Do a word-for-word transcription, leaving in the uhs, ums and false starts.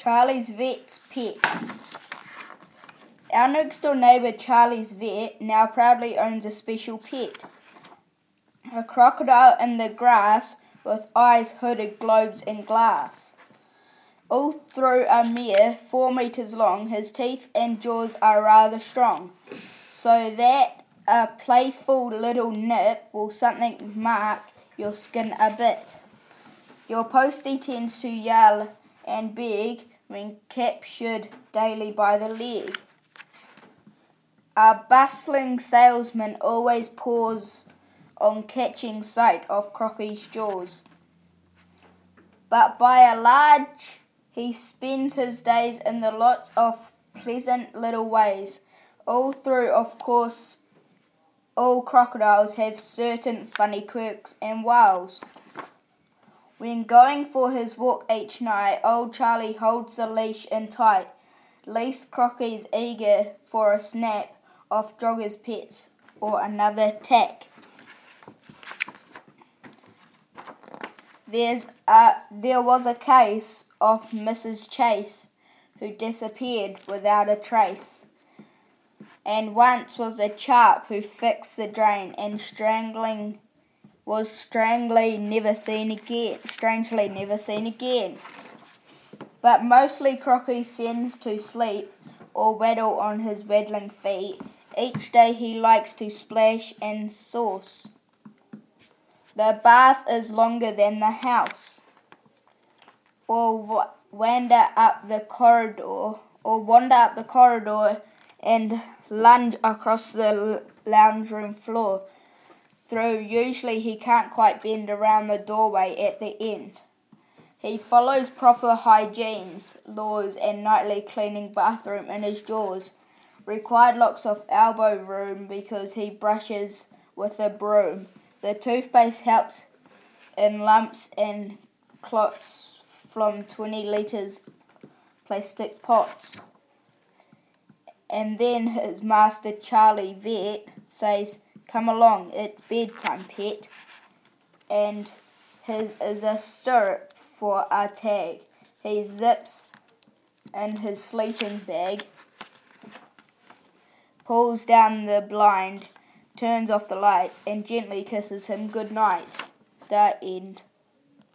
Charlie's Vet's Pet. Our next door neighbour Charlie's Vet now proudly owns a special pet. A crocodile in the grass with eyes, hooded globes and glass. All through a mere four metres long, his teeth and jaws are rather strong, so that a playful little nip will something mark your skin a bit. Your postie tends to yell and beg when captured daily by the leg. A bustling salesman always paws on catching sight of Crocky's jaws. But by and large, he spends his days in the lots of pleasant little ways. All through, of course, all crocodiles have certain funny quirks and wiles. When going for his walk each night, old Charlie holds the leash in tight, lest Crocky's eager for a snap of joggers' pets or another tack. There's a, there was a case of Missus Chase who disappeared without a trace, and once was a chap who fixed the drain and strangling was strangely never seen again, strangely never seen again. But mostly Crocky sends to sleep or waddle on his waddling feet. Each day he likes to splash and sauce. The bath is longer than the house, or w- wander up the corridor, or wander up the corridor and lunge across the lounge room floor. Through usually he can't quite bend around the doorway at the end. He follows proper hygiene's laws and nightly cleaning bathroom in his jaws. Required lots of elbow room because he brushes with a broom. The toothpaste helps in lumps and clots from twenty litres plastic pots. And then his master Charlie Vet says, "Come along, it's bedtime, pet." And his is a stirrup for a tag. He zips in his sleeping bag, pulls down the blind, turns off the lights, and gently kisses him good night. The end.